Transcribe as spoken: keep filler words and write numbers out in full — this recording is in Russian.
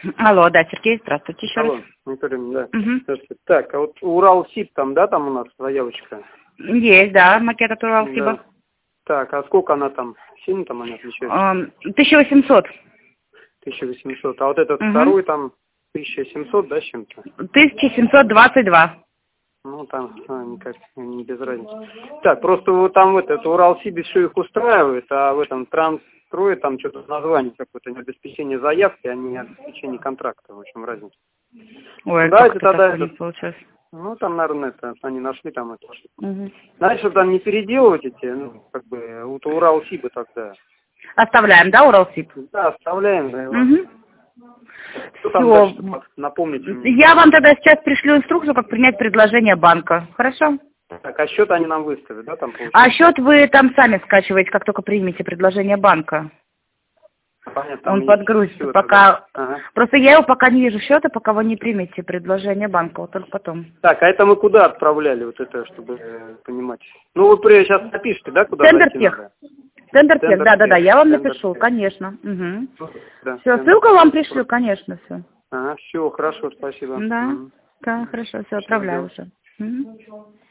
Алло, да, Сергей, здравствуйте еще Алло, раз. Виктория, да. Угу. Здравствуйте. Так, а вот Уралсиб там, да, там у нас заявочка? Есть, да, макет от Уралсиба. Да. Так, а сколько она там? Сильно там она отличается? Эм, тысяча восемьсот. тысяча восемьсот. А вот этот Угу. второй там тысяча семьсот, да, с чем-то? тысяча семьсот двадцать два. Ну, там, а, никак, не без разницы. Так, просто вот там вот это Уралсиб все их устраивает, а в этом Трансстрое там что-то название какое-то, не обеспечение заявки, а не обеспечение контракта, в общем, разница. Ой, Давайте как это тогда так не этот, получилось? ну, там, наверное, это, они нашли там это. Угу. Знаешь, что там не переделывать эти, ну, как бы, вот Уралсибы тогда. Оставляем, да, Уралсиб? Да, оставляем, да, его. Угу. Что там Все. дальше? Напомните мне. Я вам тогда сейчас пришлю инструкцию, как принять предложение банка. Хорошо? Так, а счет они нам выставят, да, там получается? А счет вы там сами скачиваете, как только примете предложение банка. Понятно, там Он есть подгрузится. всё Пока... тогда. Ага. Просто я его пока не вижу счета, пока вы не примете предложение банка, вот только потом. Так, а это мы куда отправляли, вот это, чтобы э, понимать? Ну, вы при- сейчас напишите, да, куда Тендер зайти тех. надо? Тендер тех, да, да, да, я вам Тендер напишу, тех. конечно. Угу. Да, Все, тендер ссылку вам тех. пришлю, конечно, все. Ага, все, хорошо, спасибо. Да, Мгм. да, хорошо, все, Всё, отправляю дело. уже. Мгм.